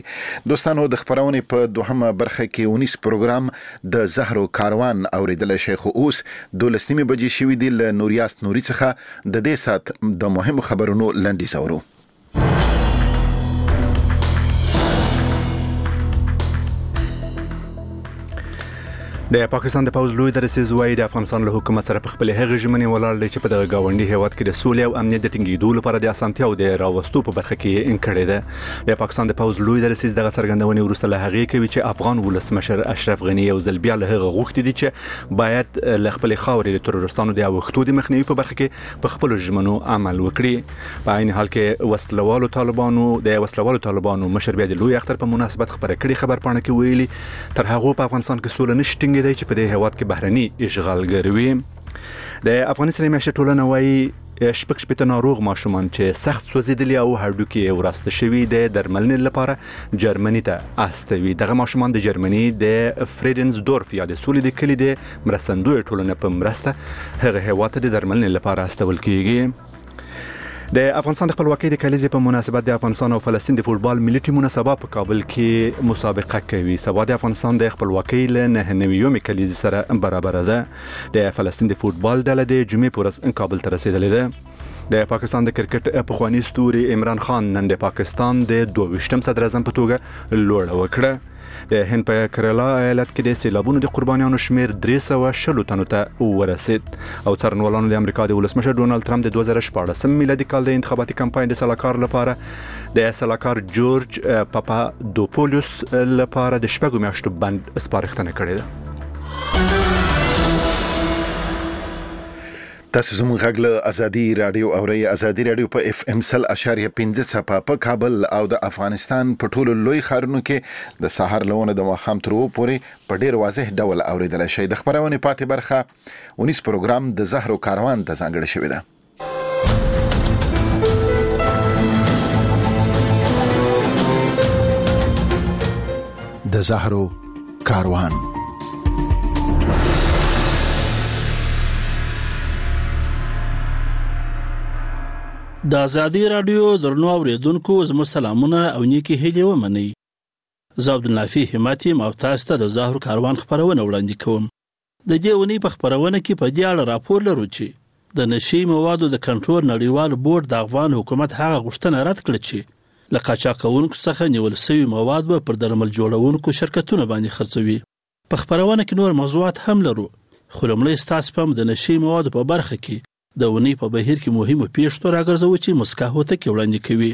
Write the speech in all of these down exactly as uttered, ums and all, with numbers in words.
دوستانو د خبرونې په دوهمه برخه کې ونیس پروګرام د زهرو کاروان اوریدل شي خو اوس دولسنیمه بجې شوې دي ل نوریاست نوري څخه د دې سات د مهم خبرونو لنډی سورو. د پاکستان د پوز لوی درسیز وای د افغانستان له حکومت سره په خپل هغه ژمنې ولاړ دی چې په دغه گاونډي هیواد کې د سولې او امنیت د ټینګېدو لپاره د اسانتیا او د راوستو په برخه کې انکړی دی. د پاکستان د پوز لوی درسیز دغه څرګندونې وروسته له هغه کوي چې افغان ولسمشر اشرف غنی او زلبیا له هغه غوښتي دي چې باید له خپل خاورې د ترورستانو د اوختو د مخنیوي په برخه کې په خپل ژمنو عمل وکړي. په عین حال کې وسلوالو طالبانو د وسلوالو طالبانو مشر بیا د لوی اختر په مناسبت خبره کړې خبر پاڼه کې ویلي تر هغه په افغانستان کې سولې نشټینګ دی چې په دې هیواد بهرني اشغالګر وي. د افغانستان میاشتې ټولنه وايي شپږ شپږ ناروغ ماشومان چې سخت سوځیدلي او هډوکي وراسته شوي د درملنې لپاره جرمني ته استوي. دغه ماشومان د جرمني د فریډنزدورف یا د سولې د کلی د مرستندوی ټولنه په مرسته هغه هیواد ته د درملنې لپاره استول کیږي. د افغانستان د خپلواکۍ د کلیزې په مناسبت د افغانستان او فلسطین د فوټبال ملي ټیمونه سبا په کابل کې مسابقه کوي. سبا د افغانستان د خپلواکۍ له نهه نوي کلیزې سره برابر ده. د فلسطین د فوټبال ډله د جمعې په ورځ کابل ته رسیدلې ده. د پاکستان د کرکټ پخوانی ستوري عمران خان نن د پاکستان د دوه ویشتم صدر اعظم په توګه لوړه وکړه. د هند په کرالا ایالت کې د سیلابونو د قربانیانو شمیر درې سوه شل تنو ته ورسید او څارنوالانو د امریکا د ولسمشر ډونالد ترامپ د دوه زره شپاړسم میلادي کال د انتخاباتي کمپاین د سلاکار لپاره د سلاکار جورج پاپادوپولوس لپاره د شپږو میاشتو بند سپارښتنه کړې ده. تاسو زموږ غږ له ازادي رادیو او ری ازادي رادیو په اف ام سل اشاریه پنځه څپه په کابل او د افغانستان په ټولو لوی ښارونو کې د سحر لونه د ماښام تر اوسه پورې په ډیر واضح ډول اوریدل شي. د خبرونې پاتې برخه ونیس پروګرام د زهرو کاروان ته ځانګړی شوی ده. د زهرو کاروان د ازادي رادیو درنو اوریدونکو زموږ سلامونه او نیکی هیلې ومنئ. زه عبدالنافي همت یم او تاسو ته د زهرو کاروان خبرونه وړاندې کوم. د دې ونې په خبرونه کې په دې اړه راپور لرو چې د نشي موادو د کنټرول نړیوال بورډ د افغان حکومت هغه غوښتنه رد کړه چې له قاچاقونکو څخه نیول شوي مواد به پر درمل جوړونکو شرکتونو باندې خرڅوي. په خبرونه کې نور موضوعات هم لرو خو لومړی ستاسو پام د نشي موادو په برخه کې د ونې په بهیر کې مهمو پیښو راګرځو چې مسکا هوته کې وړاندې کوي.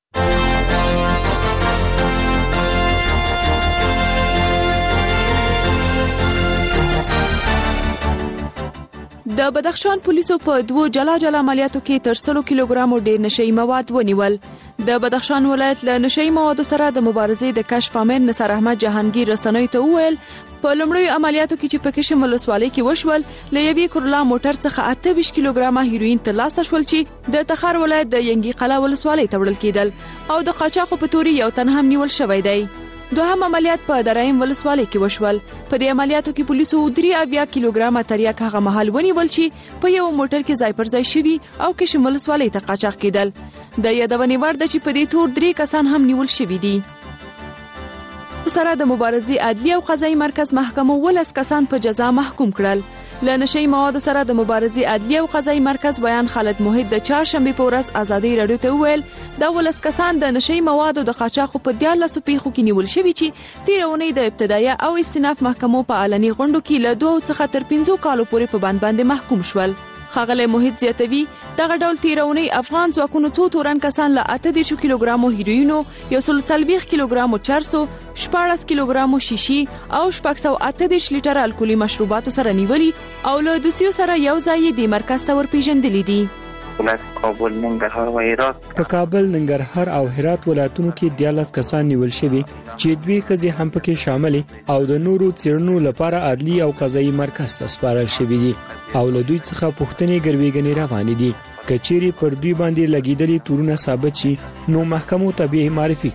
د بدخشان پولیسو په دوه جلا جلا عملیاتو کې تر سلو کیلوګرامو ډیر نشئی مواد ونیول. د بدخشان ولایت له نشئی موادو سره د مبارزې د کشف امیر نصر احمد جهانگیر رسنۍ ته وویل په لومړیو عملیاتو کې چې په کشم ولسوالۍ کې وشول له یوې کورلا موټر څخه اته ویشت کیلوګرامه هیروین ترلاسه شول چې د تخار ولایت د ینګي قلا ولسوالۍ ته وړل کېدل او د قاچاقو په توري یو تن هم نیول شوی دی. دوهم عملیات په درایم ولسوالۍ کې وشول. په دې عملیاتو کې پولیسو درې اویا کیلوګرامه تریاک هغه مهال ونیول چې په یو موټر کې ځای پر ځای شوي او کشم ولسوالۍ ته قاچاق کېدل. د یادونې وړ ده چې په دې تور درې کسان هم نیول شوي دي. سره د مبارزې عدلی او قضایي مرکز محکمو ولس کسان په جزا محکوم کړل. له نشئی موادو سره د مبارزې عدلی او قضایي مرکز بیان خالد موحد د چهارشنبه په ورځ ازادي رادیو ته وویل دا ولس کسان د نشئی موادو د قاچاقو په دیارلسو پیښو کې نیول شوي چې تیر اونۍ د ابتدایه او استیناف محکمو په علني غونډو کې له دوه څخه تر پنځو کالو پورې په بند باندې محکوم شول. ښاغلی موحد زیاتوي دغه ډول تیرونی افغان ځواکونو څو تورن کسان له اته دېرشو کیلوګرامو هیروینو، یو سل څلوېښت کیلوګرامو چرسو، شپاړس کیلوګرامو شیشي او شپږ سوه اته دېرش لیټره الکولي مشروباتو سره نیولي او له دوسیو سره یو ځای دې مرکز ته ورپېژندلي دي. کابل، ننګرهار او هرات په کابل، ننګرهار او هرات ولایتونو کې دیارلس کسان نیول شوي چې دوی ښځې هم پکې شاملې او د نورو څېړنو لپاره عدلي او قضایي مرکز ته سپارل شوي دي او له دوی څخه پوښتنې ګروېږنې روانې دي. که چیرې پر دوی باندې لګېدلي تورونه ثابت شي نو محکمو ته به معرفي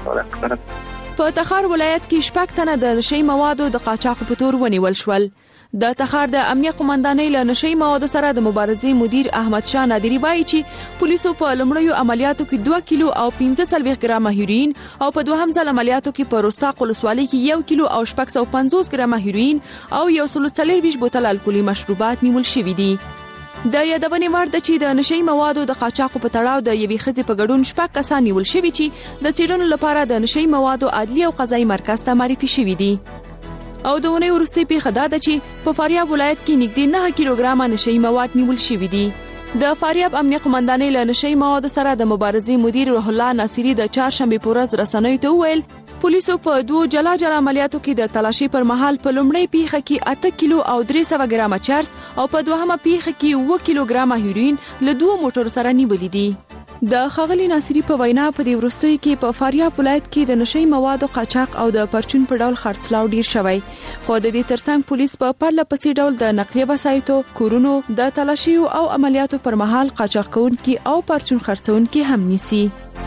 کړي. په تخار ولایت کې شپږ تنه د نشئی موادو د قاچاق په تور ونیول شول. د تخار د امنیه قومندانۍ له نشئی موادو سره د مبارزې مدیر احمد شاه نادری وایي چې پولیسو په لومړیو عملیاتو کې دوه کیلو او پنځه څلوېښت ګرامه هیروین او په دوهم ځل عملیاتو کې په رستاق ولسوالۍ کې یو کیلو او شپږ سوه پنځوس ګرامه هیروین او یو سل څلوېښت بوتل الکولي مشروبات نیول شوي دي. د یادونې وړ ده چې د نشئی موادو د قاچاقو په تړاو د یوې ښځې په ګډون شپږ کسان نیول شوي چې د څېړنو لپاره د نشئی موادو عدلي او قضایي مرکز ته معرفي شوي دي. او د اونۍ وروستۍ پیښه دا ده چې په فاریاب ولایت کې نږدې نه کیلوګرامه نشئی مواد نیول شوي دي. د فاریاب امنیه قومندانۍ له نشئی موادو سره د مبارزې مدیر روح الله ناصری د چهارشنبې په ورځ رسنیو ته وویل پولیسو په دوه جلا جلا عملیاتو کې د تلاشي پر مهال په لومړۍ پیښه کې اته کیلو او درې سوه ګرامه چرس او په دوهمه پیښه کې اوه کیلوګرامه هیروین له دوه موټرو سره نیولي دي. د ښاغلي ناصری په وینا په دې وروستیو کې په فاریاب ولایت کې د نشئی موادو قاچاق او د پرچون په ډول خرڅلاو ډیر شوی، خو د دې ترڅنګ پولیس په پرله پسې ډول د نقلیه وسایطو، کورونو، د تلاشیو او عملیاتو پر مهال قاچاق کوونکي او پرچون خرڅونکي هم نیسي.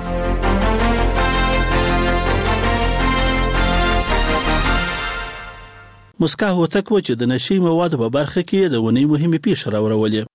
مسکا هوتک و چې د نشئی موادو په برخه کې د ونې مهمه پیښه راوړولې.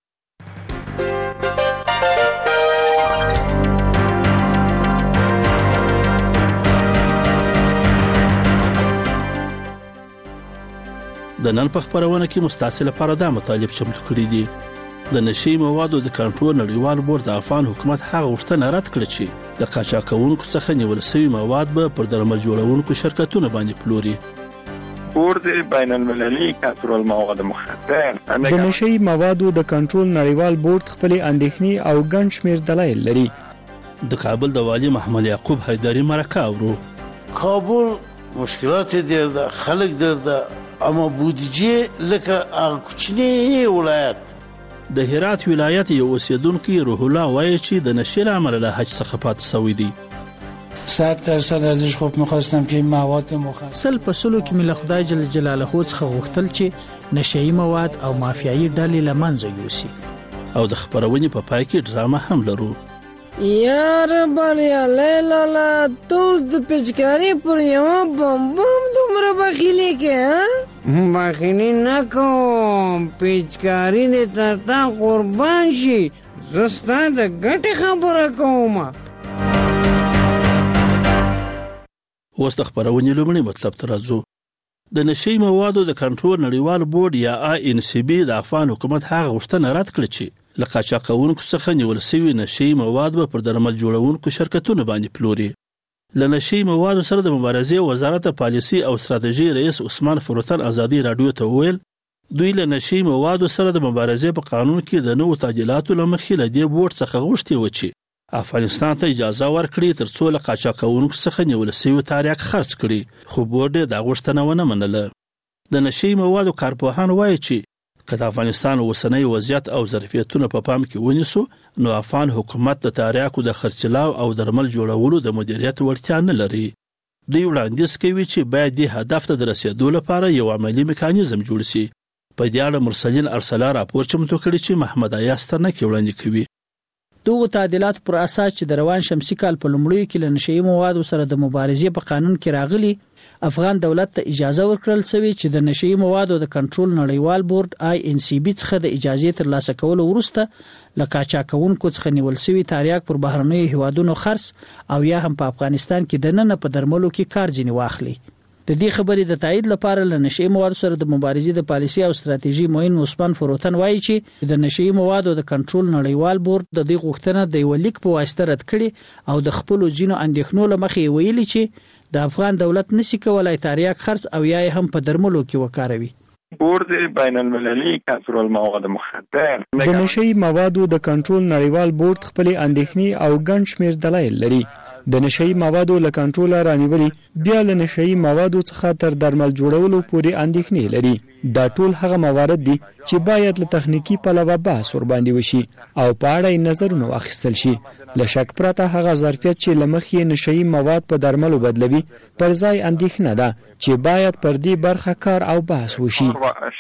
د نن په خبرونه کې مستعصل لپاره دا مطالب چمتو کړی دي. د نشئی موادو د کنټرول نړیوال بورډ د افغان حکومت هغه غوښتنه رد کړه چې د قاچاقونکو څخه نیول شوی مواد به پر درمل جوړونکو شرکتونو باندې پلوري. بورډ بین المللي کنټرول مواد مخدر د نشئی موادو د کنټرول نړیوال بورډ خپل اندېښنې او ګڼ شمېر دلایل لري. د کابل د والی محمد یعقوب حیدری مرکه اورو. کابل مشکلات ډېر ده، خلک ډېر ده، اما بودجه لکه هغه کوچنی ولایت. د هرات ولایت یو اوسیدونکو روح الله وایي چې د نشئی عمل له حج څخه پاتې شوی دی. صد درصد ازش خوب می‌خواستم که مواد مخدر سل په سلو کې مل خدای جل جلاله څخه غوښتل چې نشئی مواد او مافیایي ډلې لمنځه یوسي. او د خبرونې په پای کې ډرامه هم لرو. یار بریا لیلا لا توس د پچکاری پر یو بم بم دومره بخیلی کې ها بخیلی نکوم، پچکاری دې ترتا قربان شي، زستا د ګټې خبره کوم. اوس د خبرونې لومړی مطلب ته راځو. د نشئی موادو د کنټرول نړیوال بورډ یا آی ان سی بی د افغان حکومت هغه غوښتنه رد کړه چې له قاچاقونکو څخه نیول شوي نشئی مواد به پر درمل جوړونکو شرکتونو باندې پلوري. له نشئی موادو سره د مبارزې وزارت پالیسي او ستراتیژي رئیس عثمان فروتن ازادي رادیو ته وویل دوی له نشئی موادو سره د مبارزې په قانون کې د نوو تعدیلاتو لمخې له دې بورډ څخه غوښتي و چې افغانستان ته اجازه ورکړي ترڅو له قاچاقونکو څخه نیول شوی تاریخ خرڅ کړي، خو بورډ دا غوښتنه ونه منله. د نشئی موادو کارپوهان وایي چې که د افغانستان اوسنی وضعیت او ظرفیتونه په پام کې ونیسو نو افغان حکومت د تاریخو د خرڅلاو او درمل جوړولو د مدیریت وړتیا نه لري. دوی وړاندیز کوي چې باید د هدف ته د رسیدو لپاره یو عملی میکانیزم جوړ شي. په دې اړه مرسلین ارسلا راپور چمتو کړی چې محمد ایاز ترنک وړاندې کوي. دغه تعدیلات پر اساس چې د روان شمسي کال په لومړیو کې له نشئی موادو سره د مبارزې په قانون کې راغلي، افغان دولت ته اجازه ورکړل شوې چې د نشئی موادو د کنټرول نړیوال بورډ آی ان سی بی څخه د اجازه ترلاسه کولو وروسته له قاچاقونکو څخه نیول شوی تاریخ پر بهرنیو هیوادونو خرڅ او یا هم په افغانستان کې د نن په درملو کې کار ځنی واخلي. د دې خبرې د تایید لپاره له نشئی موادو سره د مبارزې د پالیسي او ستراتیژي معین عثمان فروتن وایي چې د نشئی موادو د کنټرول نړیوال بورډ د دې غوښتنه د یو لیک په واسطه رد کړي او د خپل ځینو اندېښنو لمخې ویلي چې د افغان دولت نشي کولای تاریخ خرڅ او یا هم په درملو کې وکاروي. بورډ بین المللي کنټرول مواد مخدر د نشئی موادو د کنټرول نړیوال بورډ خپل اندېښنې او ګڼ شمېر دلایل لري. د نشئی موادو له کنټرول رانیولې بیا له نشئی موادو څخه تر درمل جوړولو پورې اندېښنې لري. دا ټول هغه موارد دي چې باید له تخنیکی پلوه بحث ور باندې وشي او په اړه یې نظرونه واخیستل شي. له شک پرته هغه ظرفیت چې لمخې نشئی مواد په درملو بدلوي پر ځای اندېښنه ده چې باید پر دې برخه کار او بحث وشي.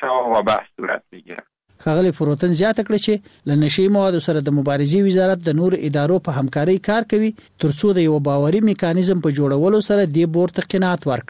ښاغلی فروتن زیاته کړه چې له نشئی موادو سره د مبارزې وزارت د نور ادارو په همکارۍ کار کوي ترڅو د یو باوري میکانیزم په جوړولو سره دې بورډ ته قناعت ورکړي.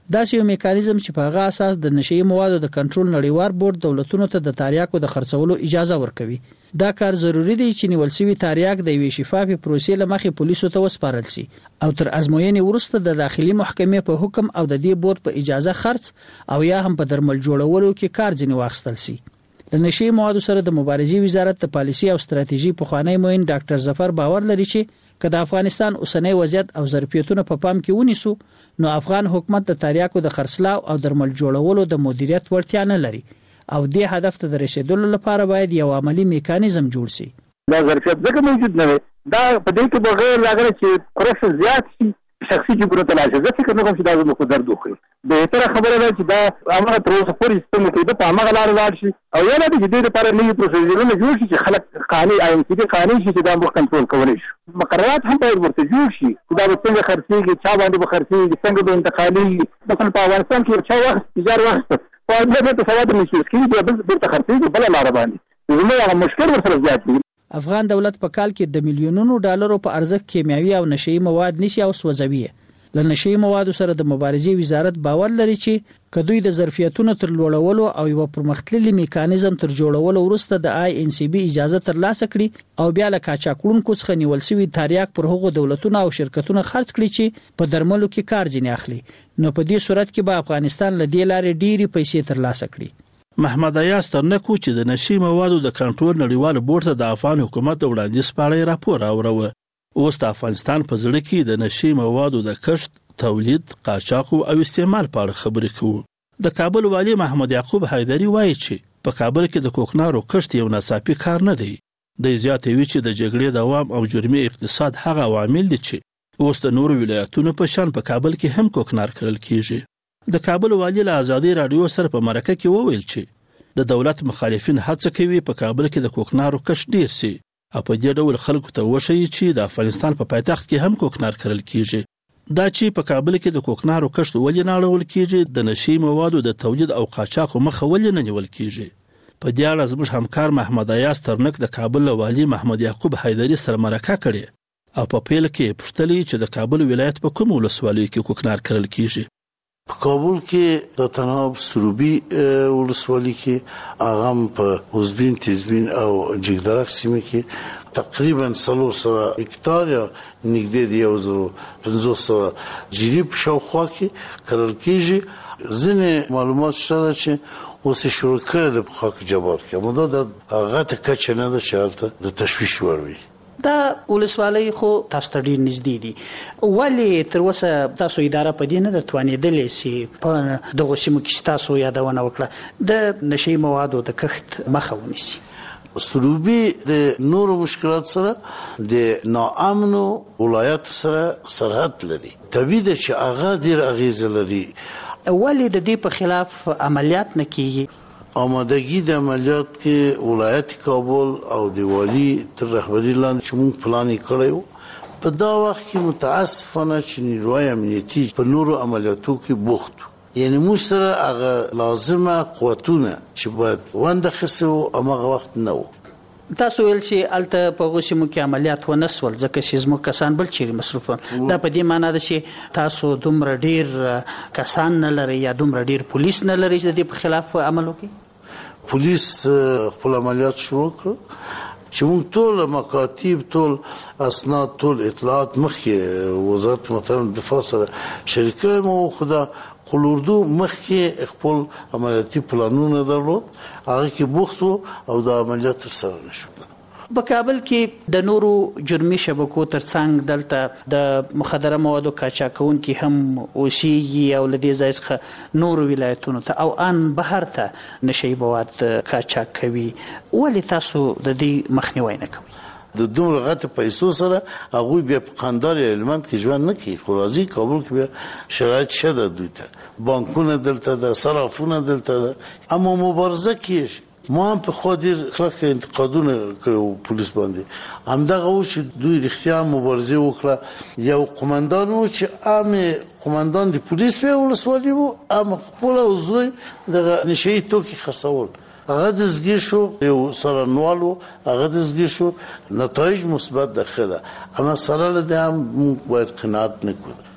دا یو میکانیزم چې په هغه اساس د نشئی موادو د کنټرول نړیوال بورډ دولتونو ته د تاریاکو د خرڅولو اجازه ورکوي. دا کار ضروری دی چې نیول شوی تاریاک د یوې شفافي پروسې لمخې پولیسو ته وسپارل شي او تر ازموینې وروسته د داخلي محکمې په حکم او د دې بورډ په اجازه خرڅ او یا هم په درمل جوړولو کې کار ځنی واخیستل شي. د نشئی موادو سره د مبارزې وزارت د پالیسي او ستراتیژي په خوانی موین ډاکټر ظفر باور لري چې که د افغانستان اوسنۍ وضعیت او ظرفیتونه په پام کې ونیسو نو افغان حکومت د تاریاکو د خرڅلاو او درمل جوړولو د مدیریت وړتیا نه لري او دې هدف ته د رسیدلو لپاره باید یو عملی میکانیزم جوړ شي. دا ظرفیت ځکه موجود نه دی، دا په دې کې بغیر لاګره چې کرپشن زیات شي شخصي جبرو ته لاشه ځکه چې نو کوم چې دا زموږ درد وکړي. به تر خبره ده چې دا امر تر اوسه پورې ستاسو کې د پامه لار لاړ شي او یا د دې لپاره نوي پروسیجرونه جوړ شي چې خلک قانوني آی ام سی قانوني شي چې دا موږ کنټرول کولی شي. مقررات هم باید ورته جوړ شي دا به څنګه خرڅېږي، چا باندې به خرڅېږي، څنګه به انتقالي. مثلا په افغانستان کې چا وخت تجار وخت په دې ته سواد نشي کېږي چې به ته خرڅېږي بل لار باندې زموږ مشکل ورسره زیات دي. افغان دولت په کال کې د میلیونونو ډالرو په ارزښت کیمیاوي او نشئی مواد نشي او سوځوي. له نشئی موادو سره د مبارزې وزارت باور لري چې کدوې د ظرفیتونو تر لوړولو او یو پرمختللي میکانیزم تر جوړولو وروسته د آی ان سی بي اجازه ترلاسه کړي او بیا له قاچاقونکو څخه نیول شوی تاریاک پر هغو دولتونو او شرکتونو خرڅ کړي چې په درملو کې کار ځنی اخلي، نو په دې صورت کې به افغانستان له دې لارې ډېری پیسې ترلاسه کړي. محمد ایاز ترنکو چې د نشئی موادو د کنټرول نړیوال بورډ ته د افغان حکومت د وړاندیز په اړه راپور اوروه. اوس د افغانستان په زړه کې د نشئی موادو د کښت، تولید، قاچاق او استعمال په اړه خبرې کوو. د کابل والی محمد یعقوب حیدری وایي چې په کابل کې د کوکنارو کښت یو ناڅاپي کار نه دی. د زیاتوي چې د جګړې دوام او جرمي اقتصاد هغه عوامل دي چې اوس د نورو ولایتونو په شان په کابل کې هم کوکنار کرل کیږي. د کابل والی له ازادي رادیو سره په مرکه کې وویل چې د دولت مخالفین هڅه کوي په کابل کې د کوکنارو کښت ډیر شي او په دې ډول خلکو ته وشي چې د افغانستان په پایتخت کې هم کوکنار کرل کیږي. دا چې په کابل کې د کوکنارو کښت ولې نه اړول کیږي، د نشئی موادو د تولید او قاچاق مخه ولې نه نیول کیږي. په دې اړه زموږ همکار محمد ایاز ترنک د کابل والی محمد یعقوب حیدری سره مرکه کړې او په پیل کې پوښتلې چې د کابل ولایت په کوم ولسوالیو کې کوکنار کرل کیږي. په کابل کې د تناب سروبي ولسوالۍ کې هغه په اوزبین، تیزبین او جګدرک سیمه کې تقریبا څلور سوه هکتار یا نږدې د یو زرو پنځوس سوه جریب شاوخوا کې کرل کېږي. ځینې معلومات شته چې اوس یې شروع کړی د په خاک جبار کې، اما دا د هغه ته کچه نه ده چې هلته د تشویش وړ وي. دا ولسوالۍ خو تاسو ته ډیر نږدې دي، ولې تر اوسه تاسو اداره په دې نه ده توانېدلې چې په دغو سیمو کې چې تاسو یادونه وکړه د نشئی موادو د کښت مخه ونیسي؟ سروبي د نورو مشکلات سره د ناامنو ولایاتو سره سرحد لري. طبیعي ده چې هغه ډیر اغیزه لري. ولې د دې په خلاف عملیات نه کیږي؟ آمادگی د عملیات کې ولایت کابل او د والی تر رهبری لاندې چې موږ پلان کړی په دا وخت کې متاسفانه چې نیروی امنیتي په نورو عملیاتو کې بوخت، یعنی موږ سره هغه لازمه قوتونه چې باید ونده خسو هغه وخت نه و. تاسو ویل چې الته په غوښمو کې عملیات ونسول ځکه چې زموږ کسان بل چیرې مصروف ول. دا په دې معنی ده چې تاسو دومره ډیر کسان نه لري یا دومره ډیر پولیس نه لري چې د دې په خلاف عمل وکړي؟ پولیس خپل عملیات شروع کړ چې موږ ټول مکاتیب، ټول اسناد، ټول اطلاعات مخکې وزارت محترم دفاع سره شریک کړی مو. خدا خلوردو مخکې خپل عملیاتي پلانونه درلود، هغه کې بوخت و او د عملیات ترسره نشو. په کابل کې د نورو جرمي شبکو ترڅنګ دلته د مخدره موادو قاچاقونکي هم اوسېږي او له دې ځای څخه نورو ولایتونو ته او ان بهر ته نشئی مواد قاچاق کوي. ولې تاسو د دې مخنیوی نه کوئ؟ د دومره غټ پیسو سره هغوی بیا په قندار یا هلمند کې ژوند نه کوي، خو راځي کابل کې بیا شرایط ښه ده، دوی ته بانکونه دلته ده، صرافونه دلته ده، اما مبارزه کیږي. ما هم په خوا ډېر کلک انتقادونه کړي پولیس باندې، همدغه و چې دوی رښتیا مبارزه وکړه. یو قمندان و چې عام قمندان د پولیس په ولسوالۍ و، هم خپله او زوی دغه نشئی توکي خرڅول، هغه دستګیر شو، یو څارنوال و هغه دستګیر شو. نتایج مثبت ده، ښه ده، اما سره له دې هم موږ باید قناعت نه کړو.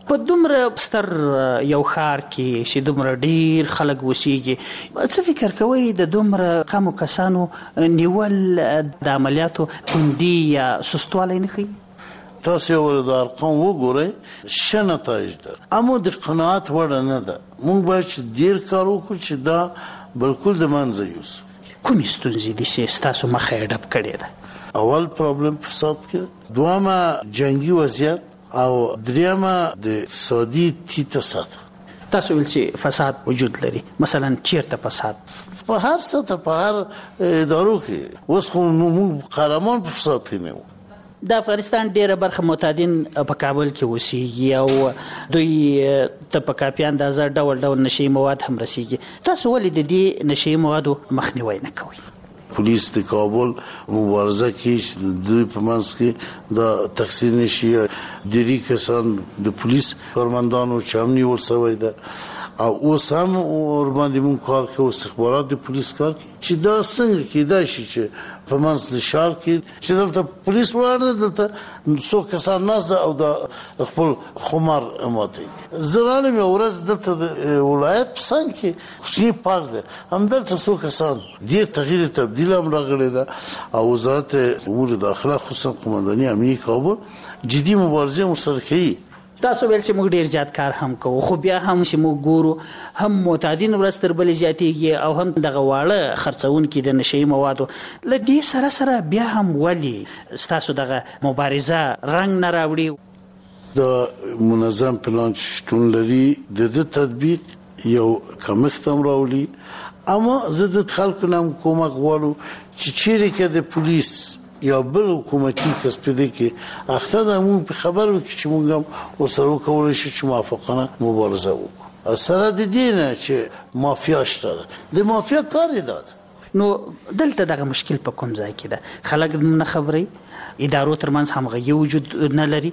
په دومره ستر یو ښار کې چې دومره ډیر خلک وسیږي، څه فکر کوئ د دومره کمو کسانو نیول د عملیاتو توندي یا سستوالی نه ښیي؟ تاسو یو د ارقام وګورئ، ښه نتایج ده، اما د قناعت وړ نه ده. موږ باید چې ډیر کار وکړو چې دا بالکل د منځه یوسو. کومې ستونزې دي چې ستاسو مخه یې ډب کړې ده؟ اول پرابلم فساد کې، دوامه جنگي وضعیت او دریمه د اقتصادي تیته سطح. تاسو ویل چې فساد وجود لري، مثلا چیرته فساد؟ په هر سطح، په هر ادارو کې. اوس خو موږ قهرمان په فساد کې نه یو. د افغانستان ډیره برخه معتادین په کابل کې اوسېږي او دوی ته په کافي اندازه ډول ډول نشي مواد هم رسیږي. تاسو ولې د دې نشي موادو مخنیوي نه کوئ؟ پولیس د کابل مبارزه کې دوی په منځ کې د تقسیم نشي ډیری کسان د پولیس کارمندانو چمنی ورسوي ده او اوس هم ور باندې مونږ کار کوو، استخبارات د پولیس کار کوي چې دا څنګه کېدای شي چې په منځ د ښار کې چې دلته پولیس ولاړ ده، دلته څو کسان ناست ده او د خپل خمار ماتوي. زه رالم یوه ورځ دلته د ولایت په څنګ کې کوچني پارک ده، همدلته څو کسان ډېر تغییر تبدیل هم راغلی ده او وزارت امور داخله خصوصا قمانداني امنیه کابل جدي مبارزه ورسره کوي. تاسو ویل چې موږ ډیر زیات کار هم کوو، خو بیا هم چې موږ ګورو هم معتادین ورځ تر بلې زیاتېږي او هم دغه واړه خرڅونکي د نشهیي موادو. له دې سره سره بیا هم ولې ستاسو دغه مبارزه رنګ نه راوړي؟ د منظم پلان شتون لري، د دې تطبیق یو کمښت هم راولي. اما زه د خلکو نه هم کومک غواړم چې چیرې کې د پولیس یا بل حکومتي کس پیدا کې اخته د مون په خبر وکړي چې مونږ هم ورسره وکولای شو چې موافقانه مبارزه وکړو. سره د دې نه چې مافیا شته، د مافیا کار دی. نو دلته دغه مشکل په کوم ځای کې ده؟ خلک نه خبري، ادارو ترمنځ همغږي وجود نه لري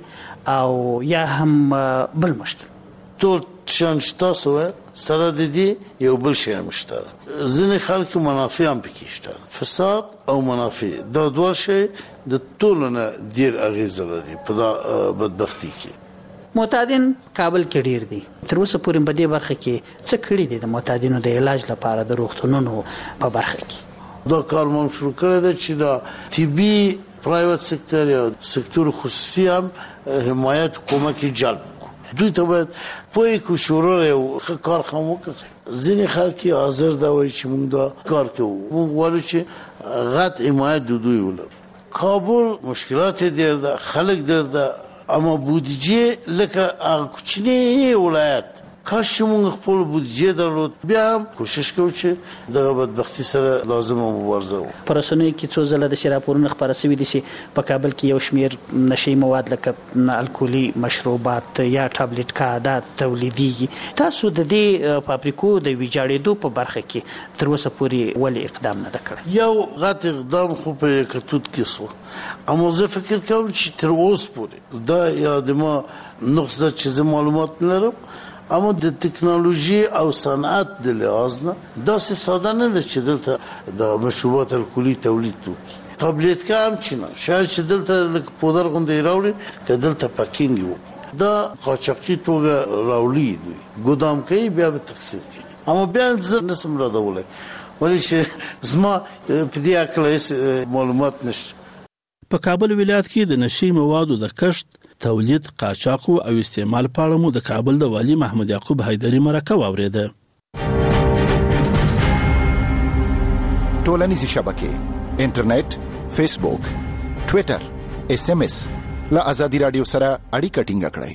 او یا هم بل مشکل؟ ټول شان شته سره سره د دې یو بل شی هم شته. ځینې خلک منافع هم پکې شته، فساد او منافع دا دوه شی د ټولو نه ډېر اغېز لري په دا بدبختي کې. معتادین کابل کې ډېر دي، تر اوسه پورې په دې برخه کې څه کړي دي د معتادینو د علاج لپاره د روغتونونو په برخه کې؟ دا کار مو شروع کړی دی چې دا طبي پرایویت سکتور یا سکتور خصوصي هم حمایت کومک جلب دوی ته باید پوی کو شروع یو کار خمو کړي. ځینې خلک حاضر دا وایي چې موږ دا کار کوو، موږ غواړو چې غټ حمایت د دوی ولرو. کابل مشکلات ډېر ده، خلک ډېر ده، اما بودجه لکه هغه کوچنی ولایت کاش چې موږ خپل بودجه درلود. بیا هم کوشش کوو چې دغه بدبختي سره لازمه مبارزه وکړو. په رسنیو کې څو ځله د راپورونه خپاره شوي دي چې په کابل کې یو شمېر نشهیي مواد لکه الکولي مشروبات یا ټابلیټ کا دا تولیدېږي. تاسو د دې فابریکو د ویجاړېدو په برخه کې تر اوسه پورې ولې اقدام نه ده کړی؟ یو غټ اقدام خو په کتوت کې سو، اما زه فکر کوم چې تر اوسه پورې دا یا د ما نقص ده چې زه معلومات نه لرم، اما د ټکنالوژي او صنعت د لحاظ نه داسې ساده نه ده چې دلته د مشروبات الکولي تولید وکړي. ټابلیټ کا هم چې نه، شاید چې دلته لکه پودر غوندې راوړي که دلته پاکینګ وکړي، دا قاچاقي توګه راوړي، دوی ګودام کوي بیا به تقسیم کوي. اما بیا زه نسم ردولی ولې چې زما په دې هکله هېڅ معلومات نشته. په کابل ولایت کې د نشهیي موادو د کښت، تولید، قاچاق او استعمال په اړه مو د کابل د والي محمد یعقوب حیدري مرکه واوریده. ټولنیزې شبکې، انټرنیټ، فیسبوک، ټوئیټر، اس ام اس له ازادي رادیو سره اړیکه ټینګه کړئ.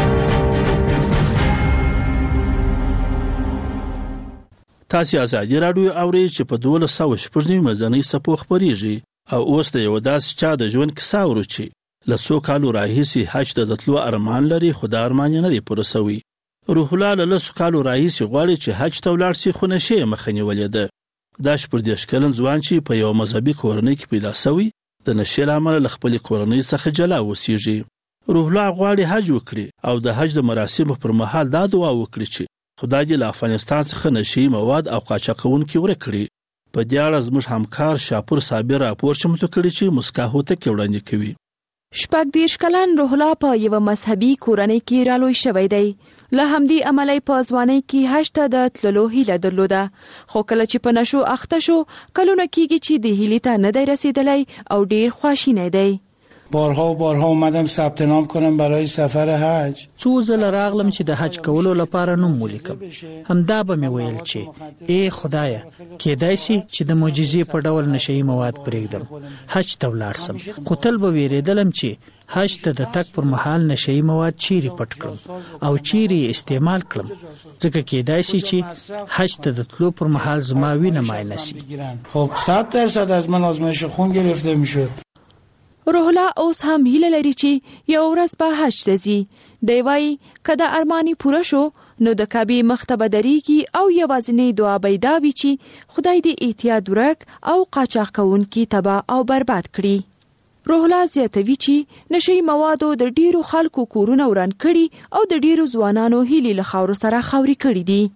تاسو ازادي رادیو اورئ چې په دولس سوه شپږ نوي مزنۍ څپو خپرېږي او اوس د یو داسې چا د ژوند کیسه اورو چې له څو کالو راهیسې حج ته د تلو ارمان لري، خو دا ارمان یې نه دی پوره سوی. روح الله له لسو کالو راهیسې غواړي چې حج ته ولاړ شي، خو نشې یې مخه نیولې ده. دا شپږدېرش کلن ځوان چې په یوه مذهبي کورنۍ کې پیدا سوی، د نشې له امله له خپلې کورنۍ څخه جلا اوسېږي. روح الله غواړي حج وکړي او د حج د مراسمو پر مهال دا دعا وکړي چې خدای دې له افغانستان څخه نشهیي مواد او قاچاقونکي ورک کړي. په دې اړه زموږ همکار شاپور صابر راپور چمتو کړی چې مسکا هوتک وړاندې کوي. شپږ دېرش کلن روح الله په یوه مذهبي کورنۍ کې رالوی شوی دی. له همدې امله په ځوانۍ کې حج ته د تللو هیله درلوده، خو کله چې په نشو اخته شو کلونه کېږي چې د هیلې ته نه دی رسیدلی او ډیر خواشینی دی. بارها و بارها اومدم ثبت نام کنم برای سفر حج. څو ځله راغلم چې د حج کولو لپاره نوم ولیکم. همدا به مې ویل چې ای خدایا کېدای شي چې د معجزې په ډول نشئی مواد پرېږدم، حج ته ولاړ سم. خو تل به ویریدلم چې حج ته د تک پر مهال نشئی مواد چیرې پټ کړم او چیرې استعمال کړم، ځکه کېدای شي چې حج ته د تلو پر مهال زما وینه ماینه شي. خب صد درصد از من آزمایش خون گرفته میشد. روح الله اوس هم هیله لري چې یو ورځ به حج ته ځي. دی وایي که د ارماني پوره شو نو د کعبې مخ ته به درېږي او یوازینۍ دعا به یې دا وي چې خدای دې اعتیاد ورک او قاچاق کوونکي تباه او برباد کړي. روح الله زیاتوي چې نشئی موادو د ډیرو خلکو کورونه وران کړي او د ډیرو ځوانانو هیلې له خاورو سره خاورې کړي دي.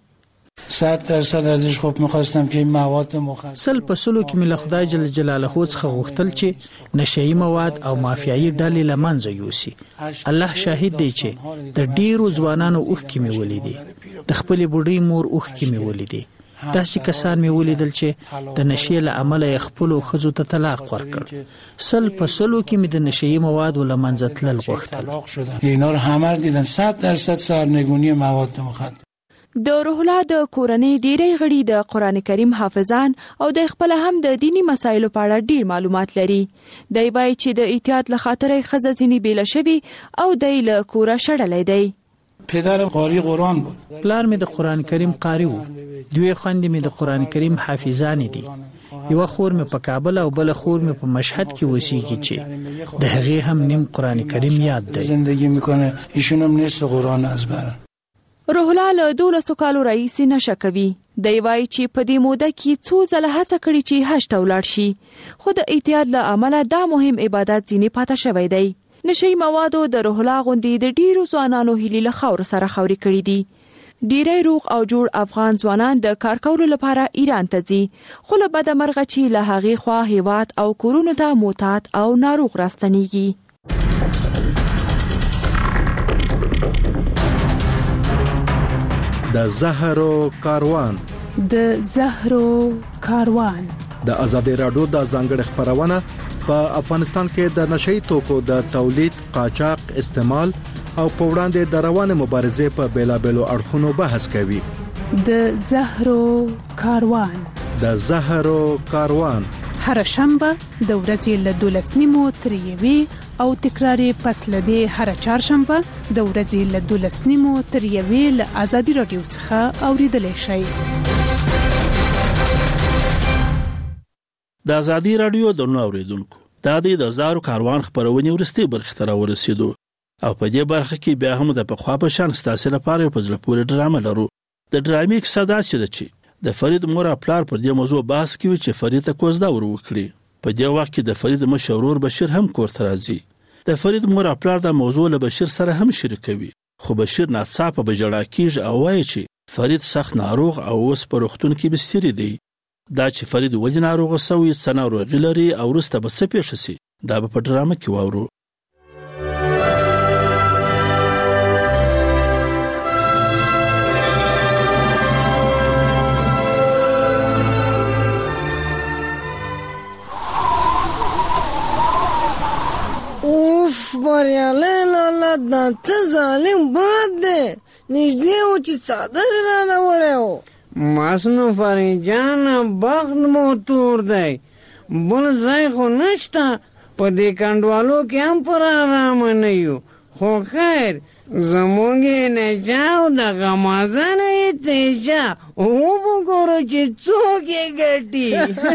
صد درصد ازش خوب میخواستم که این مواد مخدر سل په سلو کې مله خدای جل جلاله څخه غوښتل چې نشئی مواد او مافیایي ډلې له منځه یوسي. الله شاهد دی چې د ډیرو ځوانانو اوښ کې مې ولیدي، د خپلې بوډۍ مور اوښ کې مې ولیدي. داسې کسان مې ولیدل چې د نشې له امله یې خپلو ښځو ته طلاق ورکړ. سل په سلو کې مې د نشئی موادو له منځه تلل غوښتل. اینا رو همه دیدم. صد درصد سرنگونی مواد مخدر. د روح الله د کورنۍ ډیری غړي د قران کریم حافظان او د خپل هم د دینی مسایلو په اړه ډیر معلومات لري. دی وایي چې د احتیاط له خاطرې ښځه ځینې بیله شوي او دی له کوره شړلی دی. پدرم قاری قرآن بود. پلار مې د قران کریم قاری و. دوی خویندې مې د قران کریم حافظانې دي. یو خور مې په کابل او بل خور مې په مشهد کې اوسېږي چې د هغې هم نیم قران کریم یاد دی. زندگی میکنه ایشون هم نصف قرآن ازبره. روح الله له دولسو کالو راهیسې نشه کوي. دی وایي چې په دې موده کې څو ځله هڅه کړې چې حج ته ولاړ شي، خو د احتیاط له امله دا مهم عبادت ځینې پاته شوی دی. نشئی موادو د روح الله غوندې د ډیرو ځوانانو هیلې له خاورو سره خاورې کړي دي. ډیری روغ او جوړ افغان ځوانان د کار کولو لپاره ایران ته ځي، خو له بده مرغه چې له هغې خوا هیواد او کورونو ته معتاد او ناروغ راستنیږي. د زهرو کاروان د زهرو کاروان د آزادي رادیو د ځانګړي خبرونه په افغانستان کې د نشئی توکو د تولید، قاچاق، استعمال او په وړاندې د روانه مبارزې په بیلابېلو اړخونو بحث کوي. د زهرو کاروان د زهرو کاروان هر شنبه د ورځې له دولس نیمو تر یوې او تکراری پس لدی هر چهارشنبه د ورځې له دولس نیمو تر یوې له آزادي رادیو څخه اوریدلای شئ. د آزادي رادیو د نو اوریدونکو دا د زهرو کاروان خبرونه ورستي برخه تر ورسېدو او په دې برخه کې بیا هم د پخوا په شان ستاسو لپاره په ځل پورې ډرامه لرو. د ډرامې کیسه دا چې د فرید مور خپل پر دې موضوع بحث کوي چې فرید ته کوزدا ور وکړي. په دې وخت کې د فرید مشورور بشیر هم کور ته راځي. د فرید مور خپل د موضوع له بشیر سره هم شریکوي، خو بشیر ناڅاپه بجړا کیږي او وایي چې فرید سخت ناروغ او اوس په روغتون کې بستر دی. دا چې فرید ولې ناروغ شوی، څه ناروغي لري او وروسته به څه پیښ شي، دا په ډرامه کې واورو. اوف بریالی لالا دا ته ظالم باد دی، نږدې و چې څادر رانه وړی و. ماسنو فرید جانه بخت مو تور دی، بل ځای خو نشته، په دې کنډوالو کې هم پر آرامه نه یو. خو خیر زمونږ یې نجا او د غمازن یې تیجا وبګورو چې څوک یې ګټي.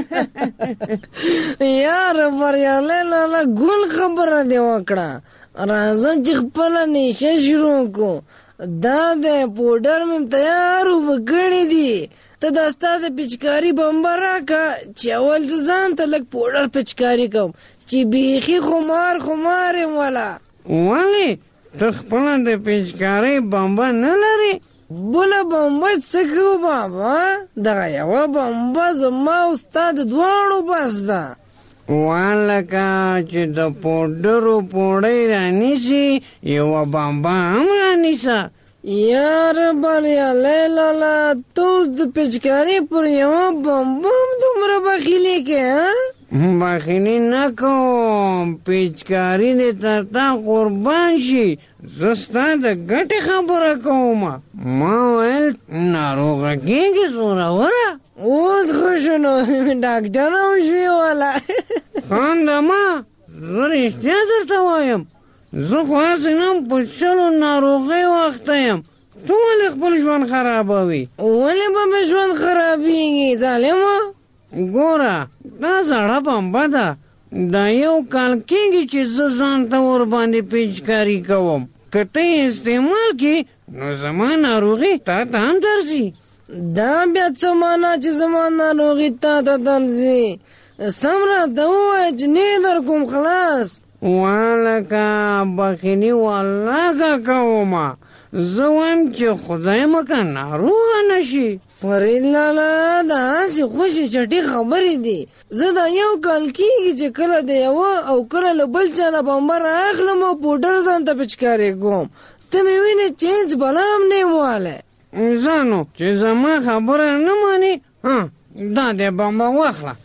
یار بریالی لالا ګل خبره دې وکړه، راځه چې خپله نیشه شروع کړو. دا دی پوډر مې تیار وکړی دی، ته دا ستا د پچکاري بمبه راکړه چې اول زه ځان ته لږ پوډر پچکاري کوم چې بیخي خمار خمار یم. والا ولې ته خپله د پچکارۍ بمبه نه لرې؟ بله بمبه څه کوو بابا، دغه یوه بمبه زما او ستا د دواړو بس ده. والکه چې د پوډرو پوډۍ رانیسي یوه بمبه هم رانیسه. یار بریالی لالا ته اوس د پیچکاري پر یوه بمبه هم دومره بخیلې کې؟ بخیلي نه کوم، پیچکاري دې تر تا قربان شي. زه ستا د ګټې خبره کوم. ما ویل ناروغه کېږي زوروره. اوس ښه شو نو ډاکټر هم شوې والا. خانده ما زه رښتیا درته وایم، زه خو هسې نه په شلو ناروغۍ وخته یم. ته ولې خپل ژوند خرابوي؟ ولې به مې ژوند خرابېږي ظالمه؟ ګوره دا زړه بمبه ده، دا یو کال کېږي چې زه ځان ته ورباندې پیچکاري کوم. که ته یې استعمال کړې نو زما ناروغي تا ته هم درځي. دا بیا څه معنا چې زما ناروغي تا ته درځي؟ سم راته ووایه چې نه در کوم خلاص. والکه بخیلي والله کومه، زه وایم چې خدای مکه ناروغه نشي. فرید لالا دا هسې خوشې چټي خبرې دي. زه دا یو کال کېږي چې کله د یوه او کله له بل چا نه بمبه رااخلم او پوډر ځان ته پیچکاري کوم. ته مې وینې چې هېڅ بلا هم نه یم والی. زه نو چې زما خبره نه ماني، دا دې بمبه واخله.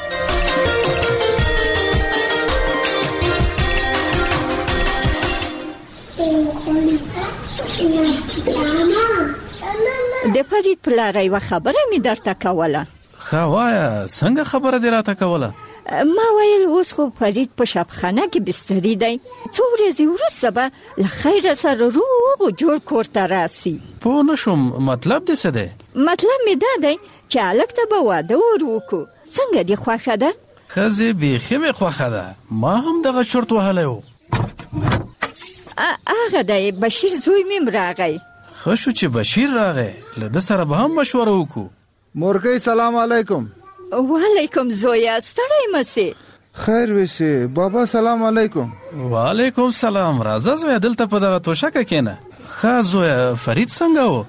د فرید پلاره یوه خبره مې درته کوله. ښه وایه، څنګه خبره دې راته کوله؟ ما ویل اوس خو فرید په شبخانه کې بستري دی، څو ورځې وروسته به له خیره سره روغ و جوړ کور ته راسي. پوه نه شوم، مطلب دې څه دی؟ مطلب مې دا دی چې هلک ته به واده ور وکړو. څنګه دې خوښه ده؟ ښځې بیخي مې خوښه ده، ما هم دغه چرت وهلی و. هغه دی بشیر زوی مې راغی. ښه شو چې بشیر راغی، له ده سره به هم مشوره وکړو. مورګۍ سلام علیکم. وعلیکم زویا، ستړی مه سې. خیر وسې بابا سلام علیکم. وعلیکم سلام. راځه زویا دلته په دغه توشکه کښېنه. ښه زویا فرید څنګه و؟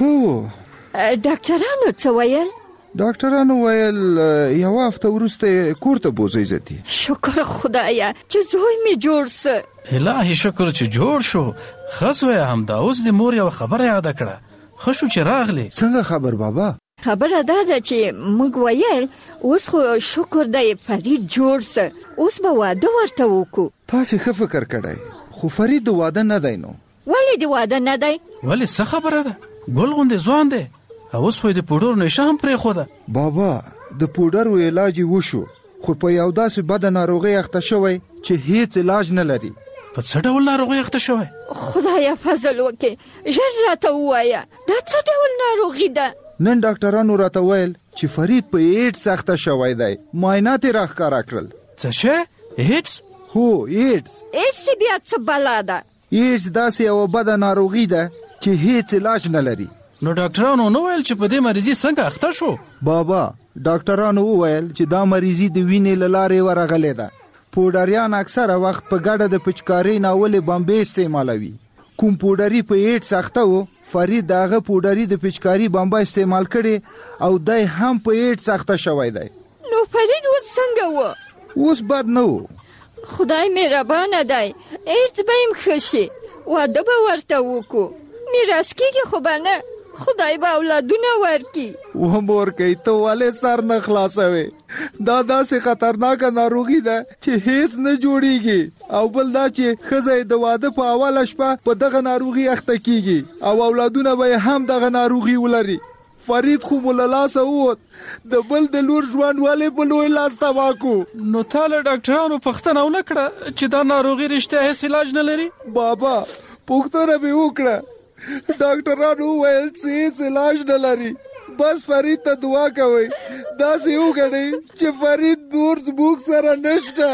ښه. ډاکټرانو څه ویل؟ ډاکټرانو ویل یوه هفته وروسته کور ته بوځئ زتي. شکر خدایه چې زوی مې جوړ څه. الهي شکر چې جوړ شو. ښه زویا همدا اوس د مور یوه خبره یاده کړه. ښه شو چې راغلی. څنګه خبر بابا؟ خبره دا ده چې موږ ویل اوس خو شکر دی فرید جوړ څه، اوس به واده ورته وکړو. تاسې ښه فکر کړی، خو فرید د واده نه دی نو. ولې د واده نه دی؟ ولې څه خبره ده؟ ګل غوندې ځوان دی، اوس خو یې د پوډرو نشه هم پرېښوده. بابا د پوډرو علاج یې وشو، خو په یو داسې بده ناروغۍ اخته شوی چې هیڅ علاج نه لري. په څه ډول ناروغۍ اخته شوی؟ خدایه فضل وکړې، ژر راته ووایه دا څه ډول ناروغي ده؟ نن ډاکټرانو راته ویل چې فرید په ایډز اخته شوی دی. معاینات یې راښکاره کړل. څه شی؟ ایډز؟ هو ایډز. ایډز بیا څه بلا ده؟ ایډز داسې یوه بده ناروغي ده چې هیڅ علاج نه لري. نو ډاکټرانو نه ویل چې په دې مریضي څنګه اخته شو؟ بابا ډاکټرانو وویل چې دا مریضي د وینې له لارې ورغلې ده. پوډریان اکثره وخت په ګډه د پچکارۍ ناولې بمبې استعمالوي. کوم پوډري په ایډز اخته و، فرید د هغه پوډري د پچکاري بمبه استعمال کړي او دی هم په ایډز اخته شوی دی. نو فرید اوس څنګه و؟ اوس بد نه و. خدای مهربانه دی، ایډز به یې ښه شي، واده به ورته وکړو. میراث کېږي خو به نه، خدای به اولادونه ورکي. و مورکۍ ته ولې سر نه خلاصوې؟ دا داسې خطرناکه ناروغي ده چې هیڅ نه جوړیږي، او بل دا چې ښځه د واده په اوله شپه په دغه ناروغي اخته کیږي او اولادونه به هم دغه ناروغي ولري. فرید خو مو له لاسه ووت، د بل د لور ژوند ولې په لوی لاس تباه کړو؟ نو تا له ډاکټرانو پوښتنه ونه کړه چې دا ناروغي رښتیا هیڅ علاج نه لري؟ بابا پوښتنه مې وکړه، ډاکټرانو وویل چې هیڅ علاج نه لري. بس فرید ته دعا کوئ، داسې وګڼئ چې فرید نور زموږ سره نشته،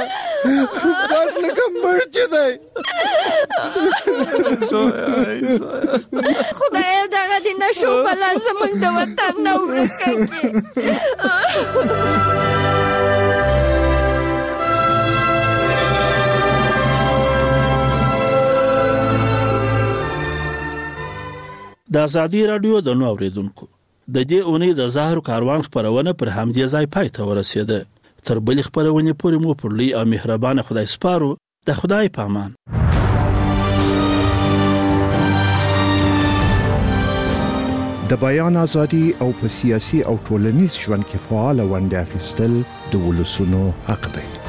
بس لکه مړ چې دی. خدایه دغه د نشو بلا زموږ د وطن نه ورکه کړي. د ازادي رادیو د نو اوریدونکو د دې اونۍ د زهر کاروان خبرونه پر همدې ځای پای ته ورسېده. تر بلې خبرونه پورې مو پر لوی او مهربان خدای سپارو. د خدای پامان. د بیان ازادي او په سیاسي او ټولنیز ژوند کې فعال ونډه اخیستل د ولسونو حق دی.